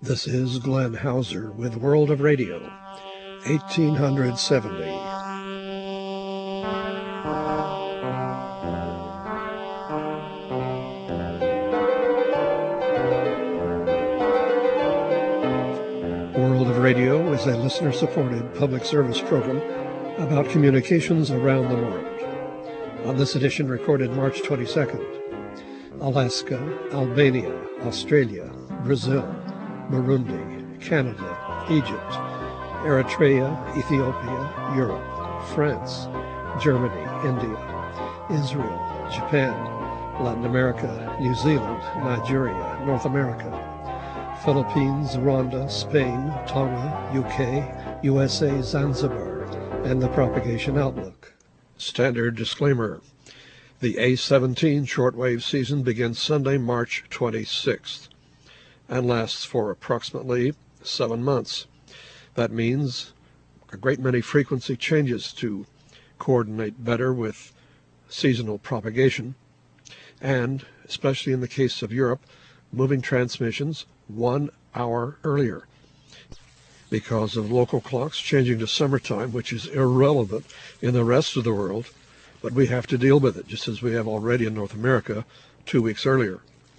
This is Glenn Hauser with World of Radio, 1870. World of Radio is a listener-supported public service program about communications around the world. On this edition, recorded March 22nd, Alaska, Albania, Australia, Brazil, Burundi, Canada, Egypt, Eritrea, Ethiopia, Europe, France, Germany, India, Israel, Japan, Latin America, New Zealand, Nigeria, North America, Philippines, Rwanda, Spain, Tonga, UK, USA, Zanzibar, and the Propagation Outlook. Standard disclaimer. The A-17 shortwave season begins Sunday, March 26th. And lasts for approximately 7 months. That means a great many frequency changes to coordinate better with seasonal propagation, and, especially in the case of Europe, moving transmissions 1 hour earlier because of local clocks changing to summertime, which is irrelevant in the rest of the world, but we have to deal with it, just as we have already in North America 2 weeks earlier.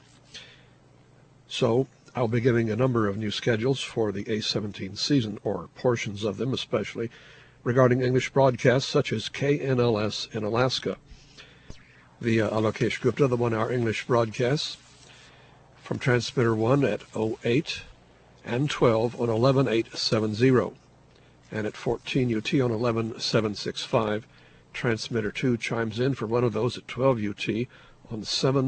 So, I'll be giving a number of new schedules for the A-17 season, or portions of them especially, regarding English broadcasts such as KNLS in Alaska, via Alokesh Gupta, the 1-hour English broadcasts from transmitter 1 at 08 and 12 on 11870, and at 14 UT on 11765. Transmitter 2 chimes in for one of those at 12 UT on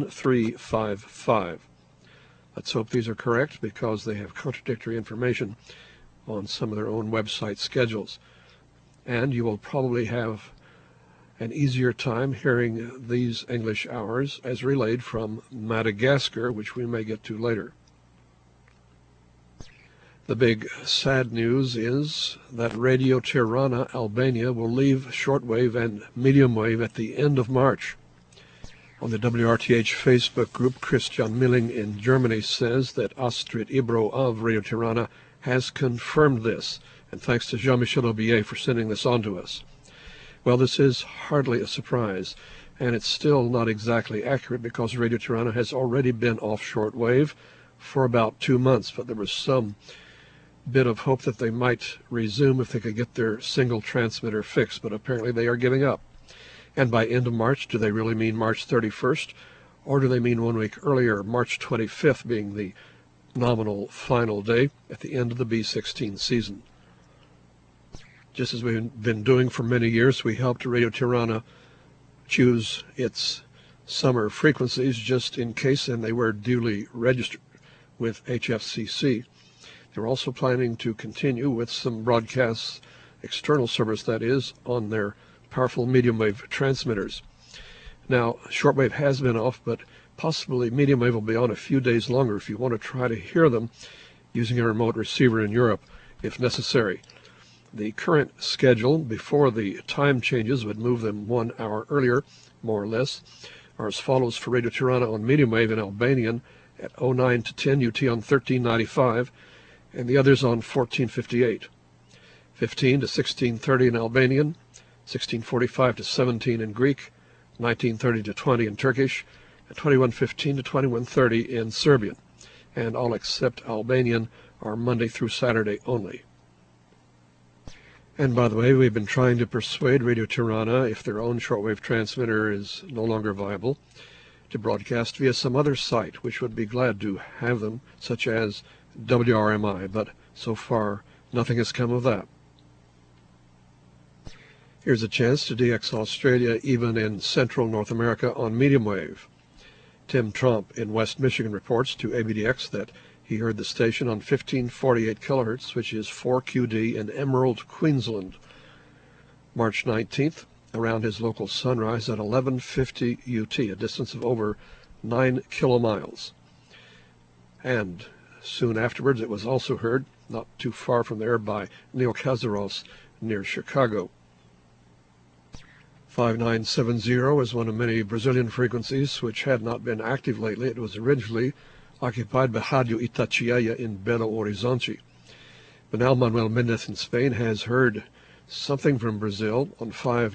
7355. Let's hope these are correct, because they have contradictory information on some of their own website schedules. And you will probably have an easier time hearing these English hours as relayed from Madagascar, which we may get to later. The big sad news is that Radio Tirana, Albania, will leave shortwave and medium wave at the end of March. On the WRTH Facebook group, Christian Milling in Germany says that Astrid Ibro of Radio Tirana has confirmed this, and thanks to Jean-Michel Aubier for sending this on to us. Well, this is hardly a surprise, and it's still not exactly accurate, because Radio Tirana has already been off shortwave for about 2 months, but there was some bit of hope that they might resume if they could get their single transmitter fixed, but apparently they are giving up. And by end of March, do they really mean March 31st? Or do they mean 1 week earlier, March 25th being the nominal final day at the end of the B-16 season? Just as we've been doing for many years, we helped Radio Tirana choose its summer frequencies just in case, and they were duly registered with HFCC. They're also planning to continue with some broadcasts, external service that is, on their powerful medium wave transmitters. Now, shortwave has been off, but possibly medium wave will be on a few days longer if you want to try to hear them using a remote receiver in Europe, if necessary. The current schedule before the time changes would move them 1 hour earlier, more or less, are as follows for Radio Tirana on medium wave in Albanian at 09 to 10 UT on 1395, and the others on 1458. 15 to 1630 in Albanian, 1645 to 17 in Greek, 1930 to 20 in Turkish, and 2115 to 2130 in Serbian. And all except Albanian are Monday through Saturday only. And by the way, we've been trying to persuade Radio Tirana, if their own shortwave transmitter is no longer viable, to broadcast via some other site, which would be glad to have them, such as WRMI, but so far nothing has come of that. Here's a chance to DX Australia, even in central North America, on medium wave. Tim Trump in West Michigan reports to ABDX that he heard the station on 1548 kHz, which is 4QD in Emerald, Queensland, March 19th, around his local sunrise at 1150 UT, a distance of over 9 kilomiles. And soon afterwards, it was also heard, not too far from there, by Neil Kazaros near Chicago. 5970 is one of many Brazilian frequencies which had not been active lately. It was originally occupied by Radio Itatiaia in Belo Horizonte. But now Manuel Mendez in Spain has heard something from Brazil on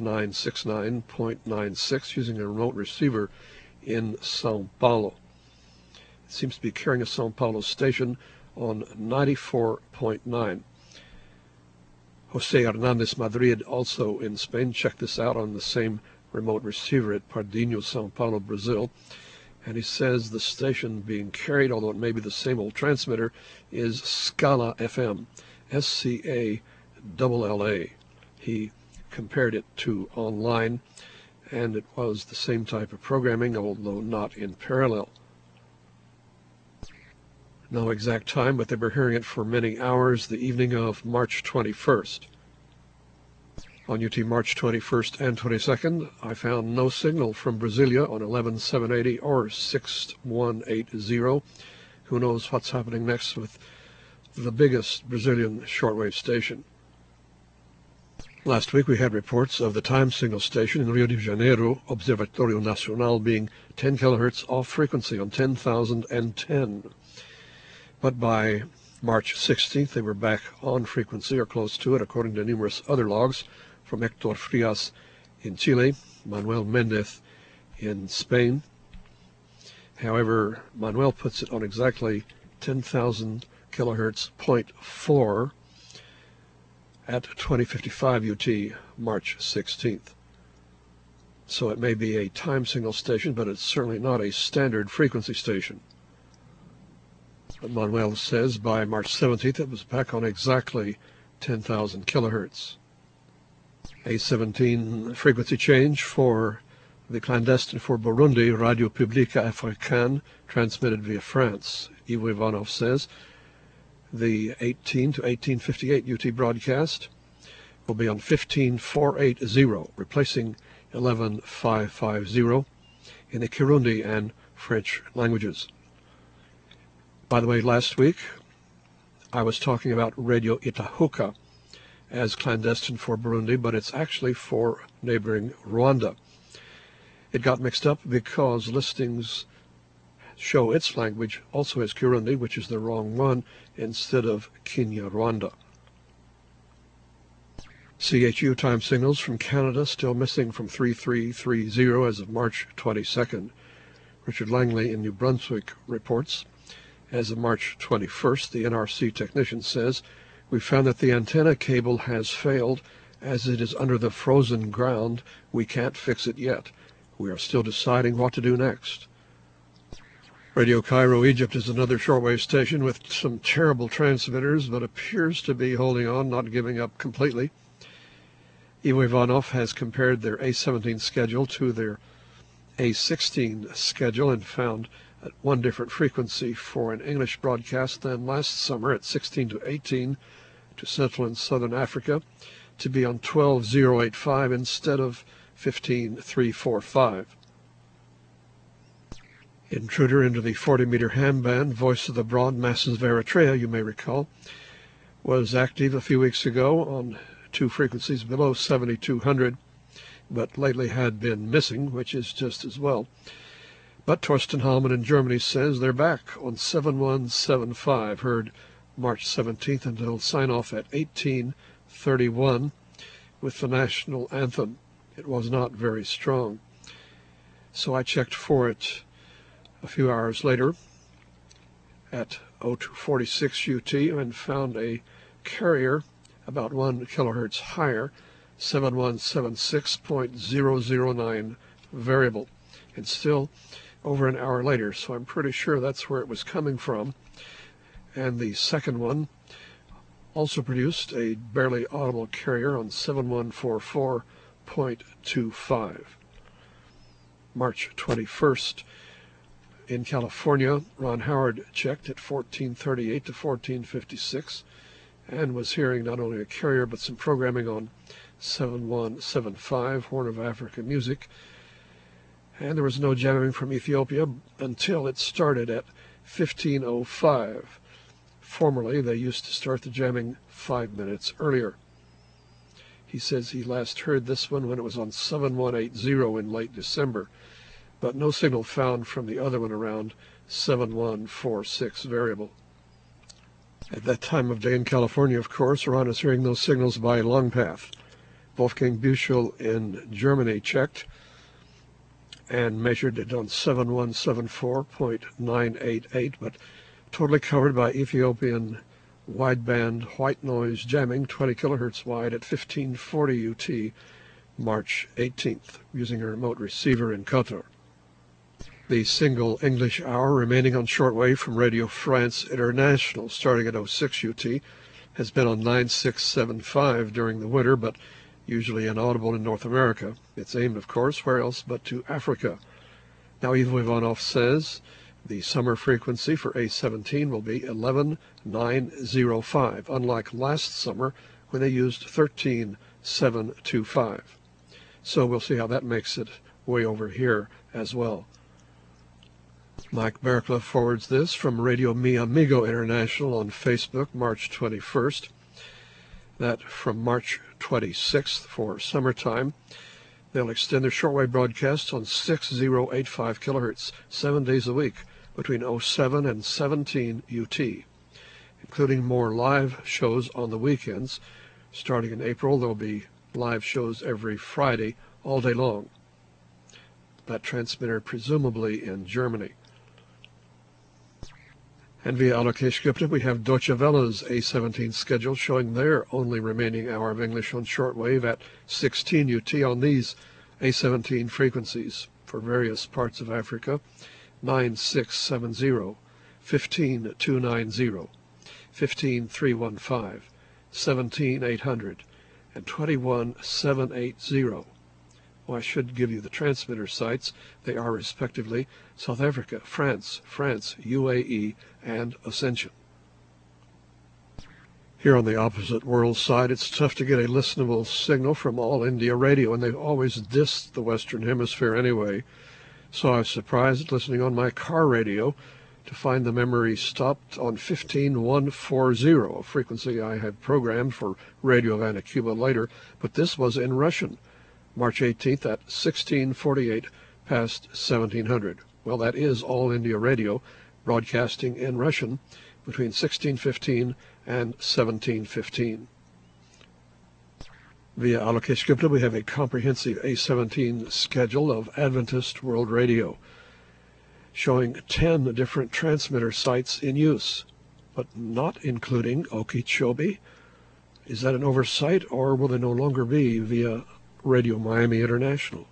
5969.96 using a remote receiver in São Paulo. It seems to be carrying a São Paulo station on 94.9. Jose Hernandez Madrid, also in Spain, checked this out on the same remote receiver at Pardinho, São Paulo, Brazil. And he says the station being carried, although it may be the same old transmitter, is Scala FM, SCALLA. He compared it to online, and it was the same type of programming, although not in parallel. No exact time, but they were hearing it for many hours the evening of March 21st. On UT March 21st and 22nd, I found no signal from Brasilia on 11780 or 6180. Who knows what's happening next with the biggest Brazilian shortwave station. Last week we had reports of the time signal station in Rio de Janeiro, Observatório Nacional, being 10 kilohertz off frequency on 10,010. But by March 16th, they were back on frequency or close to it, according to numerous other logs from Hector Frias in Chile, Manuel Mendez in Spain. However, Manuel puts it on exactly 10,000 kilohertz, 0.4 at 2055 UT, March 16th. So it may be a time signal station, but it's certainly not a standard frequency station. But Manuel says by March 17th it was back on exactly 10,000 kilohertz. A 17 frequency change for the clandestine for Burundi, Radio Publique Africaine, transmitted via France. Ivo Ivanov says the 18 to 1858 UT broadcast will be on 15480, replacing 11550 in the Kirundi and French languages. By the way, last week I was talking about Radio Itahuka as clandestine for Burundi, but it's actually for neighboring Rwanda. It got mixed up because listings show its language also as Kirundi, which is the wrong one, instead of Kinyarwanda. CHU time signals from Canada still missing from 3330 as of March 22nd. Richard Langley in New Brunswick reports, as of March 21st, the NRC technician says, we found that the antenna cable has failed as it is under the frozen ground. We can't fix it yet. We are still deciding what to do next. Radio Cairo, Egypt is another shortwave station with some terrible transmitters, but appears to be holding on, not giving up completely. Ivo Ivanov has compared their A17 schedule to their A16 schedule and found at one different frequency for an English broadcast than last summer at 16 to 18 to Central and Southern Africa to be on 12085 instead of 15345. Intruder into the 40-meter ham band, Voice of the Broad Masses of Eritrea, you may recall, was active a few weeks ago on two frequencies below 7200, but lately had been missing, which is just as well. But Torsten Hallman in Germany says they're back on 7175, heard March 17th until sign-off at 1831 with the national anthem. It was not very strong. So I checked for it a few hours later at 0246 UT and found a carrier about 1 kilohertz higher, 7176.009 variable. And still over an hour later, so I'm pretty sure that's where it was coming from. And the second one also produced a barely audible carrier on 7144.25. March 21st in California, Ron Howard checked at 1438 to 1456 and was hearing not only a carrier but some programming on 7175, Horn of Africa Music. And there was no jamming from Ethiopia until it started at 1505. Formerly, they used to start the jamming 5 minutes earlier. He says he last heard this one when it was on 7180 in late December, but no signal found from the other one around 7146 variable. At that time of day in California, of course, Ron is hearing those signals by long path. Wolfgang Büchel in Germany checked and measured it on 7174.988, but totally covered by Ethiopian wideband white noise jamming 20 kilohertz wide at 1540 UT, March 18th, using a remote receiver in Qatar. The single English hour remaining on shortwave from Radio France International, starting at 06 UT, has been on 9675 during the winter, but usually inaudible in North America. It's aimed, of course, where else but to Africa. Now, Ivo Ivanov says the summer frequency for A17 will be 11905, unlike last summer when they used 13725. So we'll see how that makes it way over here as well. Mike Berkla forwards this from Radio Mi Amigo International on Facebook, March 21st, that from March 26th for summertime, they'll extend their shortwave broadcasts on 6085 kilohertz 7 days a week between 07 and 17 UT, including more live shows on the weekends. Starting in April, there'll be live shows every Friday all day long. That transmitter presumably in Germany. And via Alokesh Gupta, we have Deutsche Welle's A17 schedule showing their only remaining hour of English on shortwave at 16 UT on these A17 frequencies for various parts of Africa: 9670, 15290, 15315, 17800, and 21780. Well, I should give you the transmitter sites. They are respectively South Africa, France, UAE, and Ascension. Here on the opposite world side, it's tough to get a listenable signal from All India Radio, and they've always dissed the Western Hemisphere anyway. So I was surprised listening on my car radio to find the memory stopped on 15140, a frequency I had programmed for Radio Havana, Cuba later, but this was in Russian. March 18th at 1648 past 1700. Well, that is All India Radio, broadcasting in Russian between 1615 and 1715. Via Alokesh Gupta, we have a comprehensive A17 schedule of Adventist World Radio, showing 10 different transmitter sites in use, but not including Okeechobee. Is that an oversight, or will they no longer be via Radio Miami International?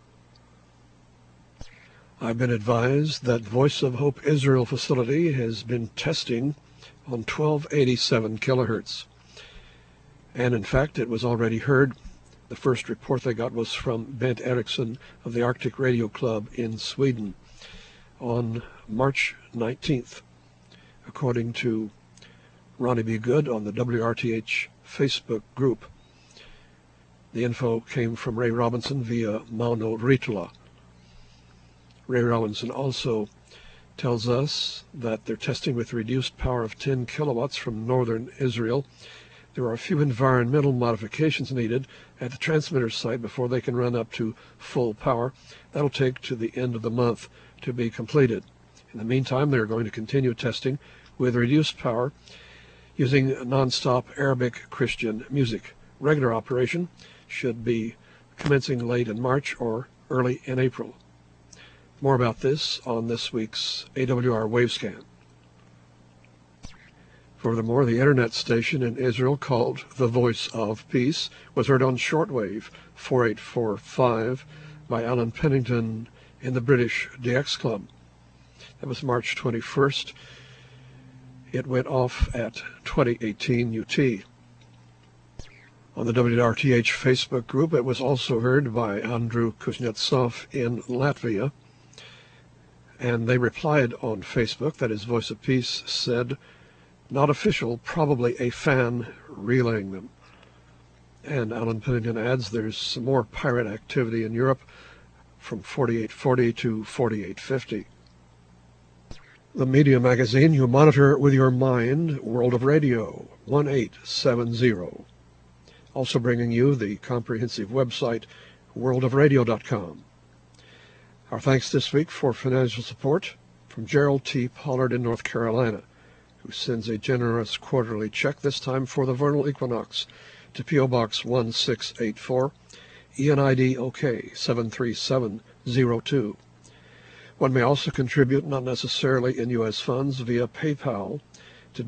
I've been advised that Voice of Hope Israel facility has been testing on 1287 kilohertz. And in fact, it was already heard. The first report they got was from Bent Eriksson of the Arctic Radio Club in Sweden on March 19th. According to Ronnie B. Good on the WRTH Facebook group, the info came from Ray Robinson via Mauno Ritula. Ray Robinson also tells us that they're testing with reduced power of 10 kilowatts from northern Israel. There are a few environmental modifications needed at the transmitter site before they can run up to full power. That'll take to the end of the month to be completed. In the meantime, they're going to continue testing with reduced power using non-stop Arabic Christian music. Regular operation should be commencing late in March or early in April. More about this on this week's AWR Wavescan. Furthermore, the internet station in Israel called The Voice of Peace was heard on shortwave 4845 by Alan Pennington in the British DX Club. That was March 21st. It went off at 2018 UT. On the WRTH Facebook group, it was also heard by Andrew Kuznetsov in Latvia. And they replied on Facebook that his Voice of Peace said, "Not official, probably a fan relaying them." And Alan Pennington adds there's some more pirate activity in Europe from 4840 to 4850. The media magazine you monitor with your mind, World of Radio, 1870. Also bringing you the comprehensive website, worldofradio.com. Our thanks this week for financial support from Gerald T. Pollard in North Carolina, who sends a generous quarterly check, this time for the vernal equinox, to P.O. Box 1684, ENID OK 73702. One may also contribute, not necessarily in U.S. funds, via PayPal to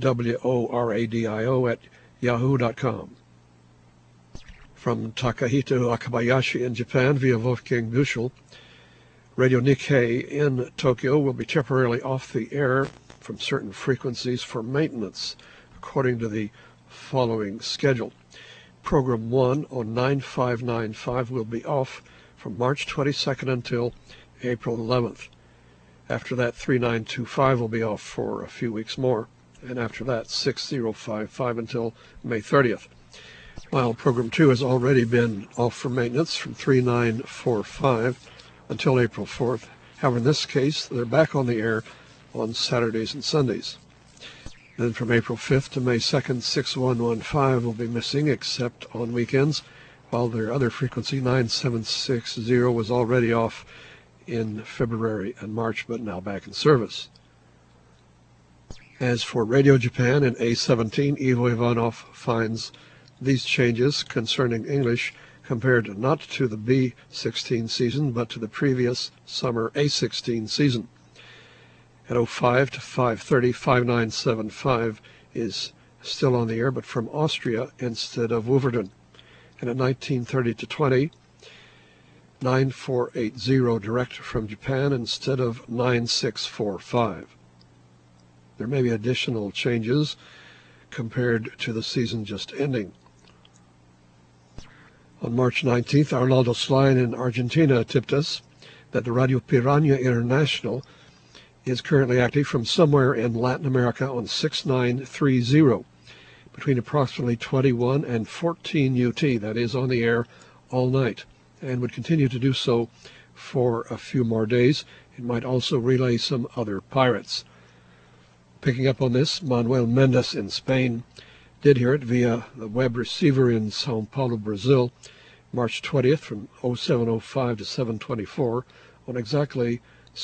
WORADIO@yahoo.com. From Takahito Akabayashi in Japan via Wolfgang Büchel, Radio Nikkei in Tokyo will be temporarily off the air from certain frequencies for maintenance, according to the following schedule. Program 1 on 9595 will be off from March 22nd until April 11th. After that, 3925 will be off for a few weeks more, and after that, 6055 until May 30th. While Program 2 has already been off for maintenance from 3945 until April 4th. However, in this case, they're back on the air on Saturdays and Sundays. Then from April 5th to May 2nd, 6115 will be missing except on weekends, while their other frequency, 9760, was already off in February and March, but now back in service. As for Radio Japan in A17, Ivo Ivanov finds these changes concerning English compared not to the B16 season, but to the previous summer A16 season. At 05 to 5:30, 5975 is still on the air, but from Austria instead of Wolverton. And at 19:30 to 20, 9480 direct from Japan instead of 9645. There may be additional changes compared to the season just ending. On March 19th, Arnaldo Slein in Argentina tipped us that the Radio Piranha International is currently active from somewhere in Latin America on 6930 between approximately 21 and 14 UT, that is on the air all night, and would continue to do so for a few more days. It might also relay some other pirates. Picking up on this, Manuel Mendes in Spain did hear it via the web receiver in Sao Paulo, Brazil, March 20th from 0705 to 724 on exactly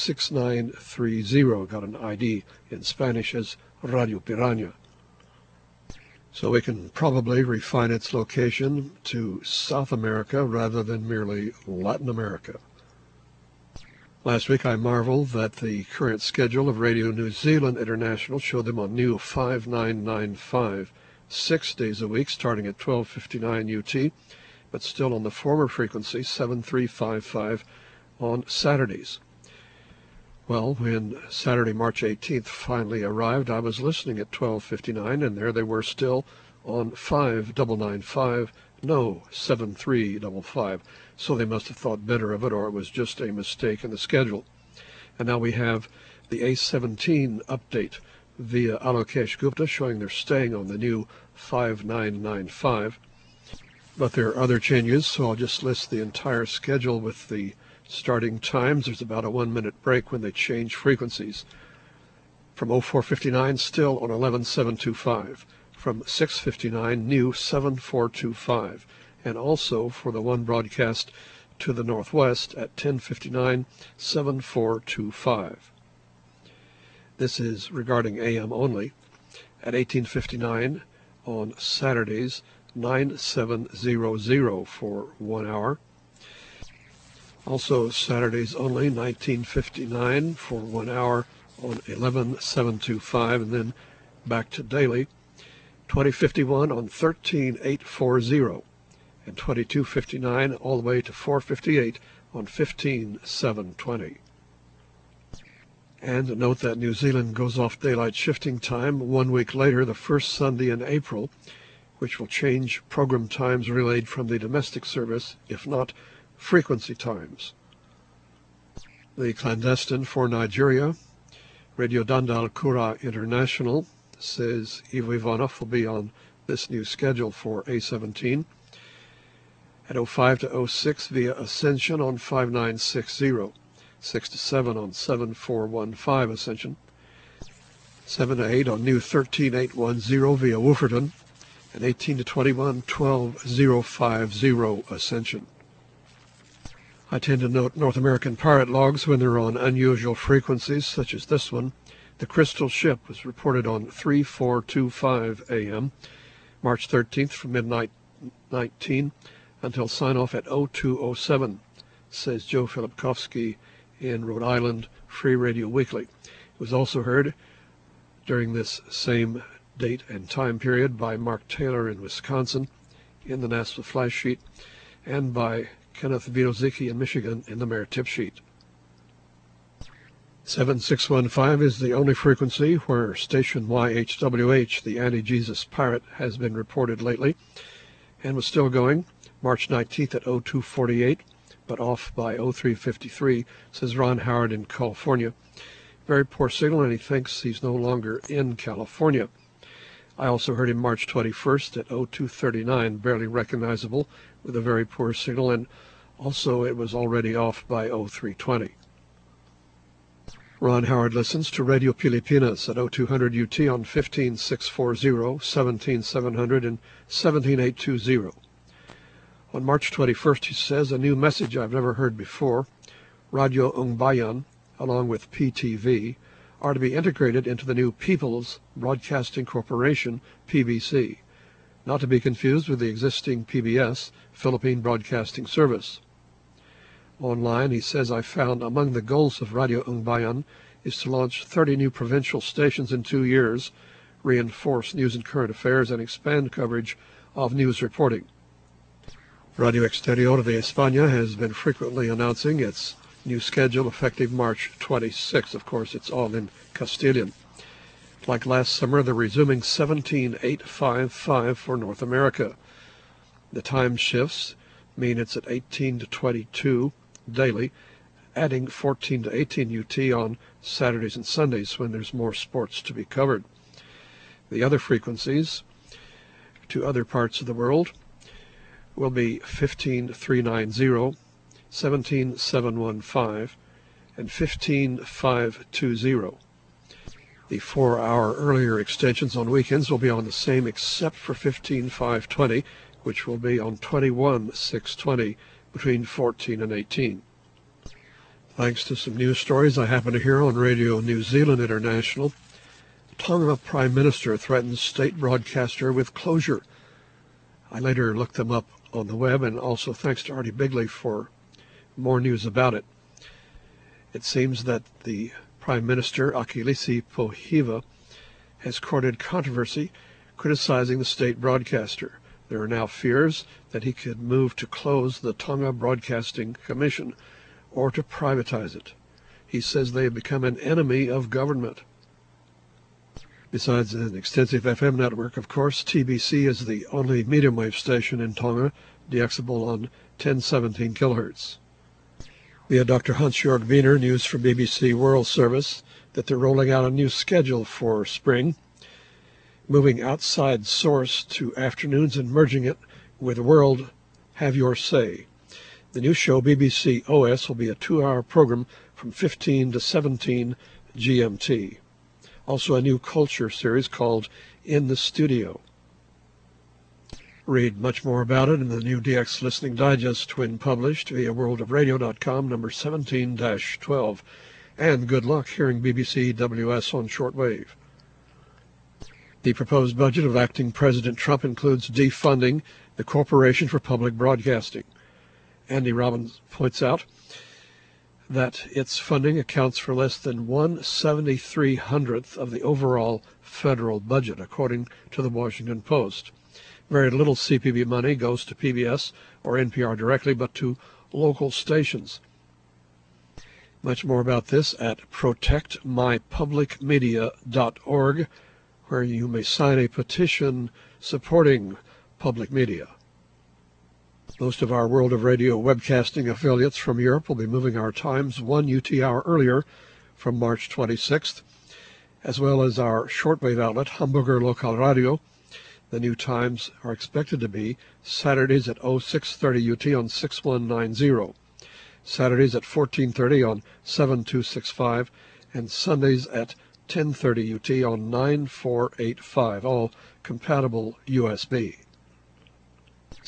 6930, got an ID in Spanish as Radio Piranha. So we can probably refine its location to South America rather than merely Latin America. Last week I marveled that the current schedule of Radio New Zealand International showed them on new 5995, 6 days a week starting at 12:59 UT, but still on the former frequency 7355 on Saturdays. Well, when Saturday, March 18th finally arrived, I was listening at 12:59, and there they were still on 5995, no 7355. So they must have thought better of it, or it was just a mistake in the schedule. And now we have the A17 update via Alokesh Gupta showing they're staying on the new 5995. But there are other changes, so I'll just list the entire schedule with the starting times. There's about a 1-minute break when they change frequencies. From 0459, still on 11725. From 659, new 7425. And also for the one broadcast to the northwest at 1059, 7425. This is regarding AM only. At 1859 on Saturdays, 9700 for 1 hour. Also Saturdays only, 1959 for 1 hour on 11725, and then back to daily, 2051 on 13840, and 2259 all the way to 458 on 15720. And note that New Zealand goes off daylight shifting time 1 week later, the first Sunday in April, which will change program times relayed from the domestic service, if not frequency times. The clandestine for Nigeria, Radio Dandal Kura International, says Ivo Ivanov will be on this new schedule for A17 at 05 to 06 via Ascension on 5960, 6 to 7 on 7415 Ascension, 7 to 8 on new 13810 via Wolverton, and 18 to 21, 12050 Ascension. I tend to note North American pirate logs when they're on unusual frequencies, such as this one. The Crystal Ship was reported on 3425 a.m., March 13th from midnight 19 until sign-off at 0207, says Joe Filipkowski in Rhode Island Free Radio Weekly. It was also heard during this same date and time period by Mark Taylor in Wisconsin in the NASA flash sheet, and by Kenneth Vidozicki in Michigan in the Mayor tip sheet. 7615 is the only frequency where station YHWH, the Anti-Jesus Pirate, has been reported lately, and was still going March 19th at 0248, but off by 0353, says Ron Howard in California. Very poor signal, and he thinks he's no longer in California. I also heard him March 21st at 0239, barely recognizable, with a very poor signal, and also it was already off by 0320. Ron Howard listens to Radio Pilipinas at 0200 UT on 15640, 17700, and 17820. On March 21st, he says, a new message I've never heard before, Radio Ung Bayan, along with PTV, are to be integrated into the new People's Broadcasting Corporation, PBC, not to be confused with the existing PBS, Philippine Broadcasting Service. Online, he says, I found among the goals of Radio Ung Bayan is to launch 30 new provincial stations in 2 years, reinforce news and current affairs, and expand coverage of news reporting. Radio Exterior de España has been frequently announcing its new schedule effective March 26th. Of course, it's all in Castilian. Like last summer, they're resuming 17855 for North America. The time shifts mean it's at 18 to 22 daily, adding 14 to 18 UT on Saturdays and Sundays when there's more sports to be covered. The other frequencies to other parts of the world will be 15390, 17715, and 15520. The 4-hour earlier extensions on weekends will be on the same except for 15520, which will be on 21620 between 14 and 18. Thanks to some news stories I happen to hear on Radio New Zealand International, Tonga Prime Minister threatens state broadcaster with closure. I later looked them up on the web, and also thanks to Artie Bigley for more news about it. It seems that the Prime Minister, Akilisi Pohiva, has courted controversy criticizing the state broadcaster. There are now fears that he could move to close the Tonga Broadcasting Commission or to privatize it. He says they have become an enemy of government. Besides an extensive FM network, of course, TBC is the only medium wave station in Tonga, deaxable on 1017 kHz. Via Dr. Hans-Jörg Wiener, news from BBC World Service, that they're rolling out a new schedule for spring, moving outside source to afternoons and merging it with World Have Your Say. The new show, BBC OS, will be a 2-hour program from 15 to 17 GMT. Also a new culture series called In the Studio. Read much more about it in the new DX Listening Digest when published via worldofradio.com, number 17-12. And good luck hearing BBC WS on shortwave. The proposed budget of acting President Trump includes defunding the Corporation for Public Broadcasting. Andy Robbins points out that its funding accounts for less than 1/7300th of the overall federal budget, according to the Washington Post. Very little CPB money goes to PBS or NPR directly, but to local stations. Much more about this at protectmypublicmedia.org, where you may sign a petition supporting public media. Most of our World of Radio webcasting affiliates from Europe will be moving our times 1 UT hour earlier from March 26th, as well as our shortwave outlet, Hamburger Local Radio. The new times are expected to be Saturdays at 0630 UT on 6190, Saturdays at 1430 on 7265, and Sundays at 1030 UT on 9485, all compatible USB.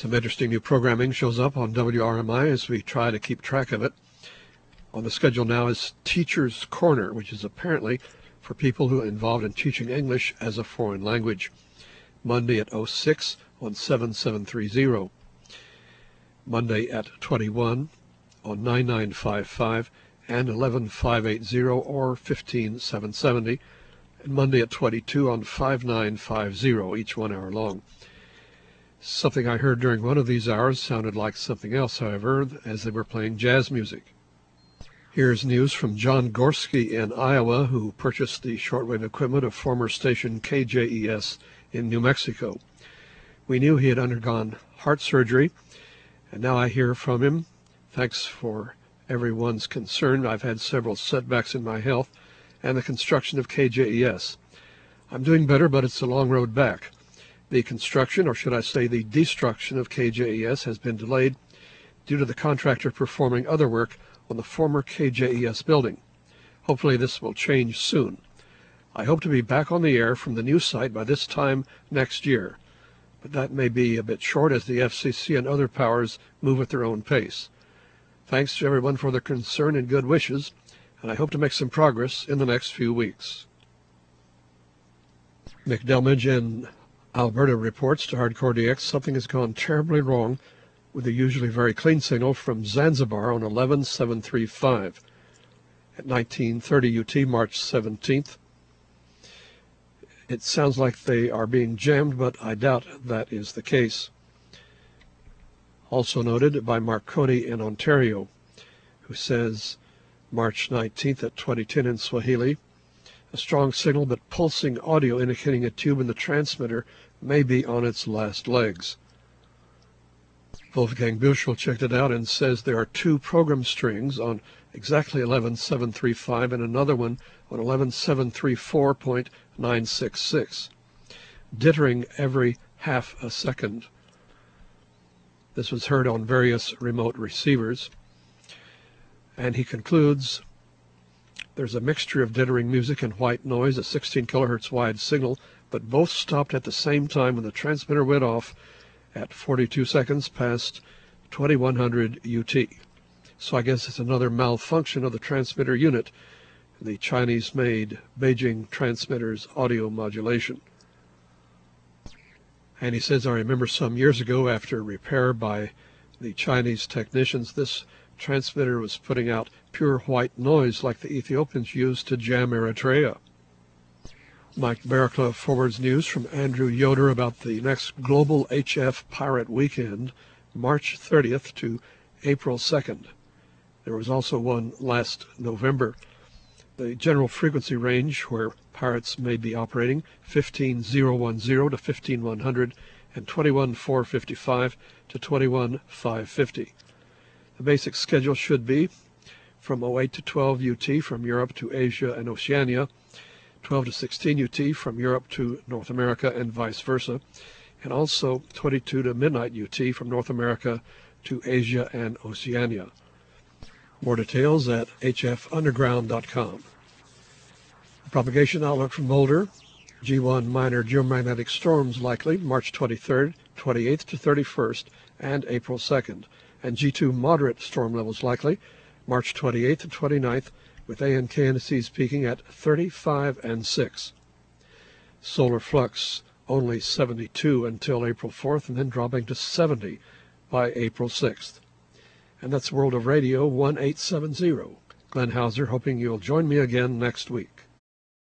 Some interesting new programming shows up on WRMI as we try to keep track of it. On the schedule now is Teacher's Corner, which is apparently for people who are involved in teaching English as a foreign language. Monday at 06 on 7730. Monday at 21 on 9955 and 11580 or 15770. And Monday at 22 on 5950, each 1 hour long. Something I heard during one of these hours sounded like something else, however, as they were playing jazz music. Here's news from John Gorski in Iowa, who purchased the shortwave equipment of former station KJES in New Mexico. We knew he had undergone heart surgery, and now I hear from him. Thanks for everyone's concern. I've had several setbacks in my health and the construction of KJES. I'm doing better, but it's a long road back. The construction, or should I say the destruction of KJES, has been delayed due to the contractor performing other work on the former KJES building. Hopefully this will change soon. I hope to be back on the air from the new site by this time next year, but that may be a bit short as the FCC and other powers move at their own pace. Thanks to everyone for their concern and good wishes, and I hope to make some progress in the next few weeks. Mick Delmage in Alberta reports to Hardcore DX something has gone terribly wrong with the usually very clean signal from Zanzibar on 11735 at 1930 UT March 17th. It sounds like they are being jammed, but I doubt that is the case. Also noted by Mark Cody in Ontario, who says March 19th at 2010 in Swahili, a strong signal but pulsing audio indicating a tube in the transmitter may be on its last legs. Wolfgang Büchel checked it out and says there are two program strings on exactly 11735 and another one on 11734.966, dithering every half a second. This was heard on various remote receivers. And he concludes, there's a mixture of dithering music and white noise, a 16 kilohertz wide signal, but both stopped at the same time when the transmitter went off at 42 seconds past 2100 UT. So I guess it's another malfunction of the transmitter unit, the Chinese-made Beijing transmitter's audio modulation. And he says, I remember some years ago after repair by the Chinese technicians, this transmitter was putting out pure white noise like the Ethiopians used to jam Eritrea. Mike Barraclough forwards news from Andrew Yoder about the next Global HF Pirate Weekend, March 30th to April 2nd. There was also one last November. The general frequency range where pirates may be operating, 15010 to 15100 and 21455 to 21550. The basic schedule should be from 08 to 12 UT from Europe to Asia and Oceania, 12 to 16 UT from Europe to North America and vice versa, and also 22 to midnight UT from North America to Asia and Oceania. More details at hfunderground.com. Propagation outlook from Boulder. G1 minor geomagnetic storms likely March 23rd, 28th to 31st, and April 2nd. And G2 moderate storm levels likely March 28th and 29th, with A and K indices peaking at 35 and 6. Solar flux only 72 until April 4th, and then dropping to 70 by April 6th. And that's World of Radio 1870. Glenn Hauser, hoping you'll join me again next week.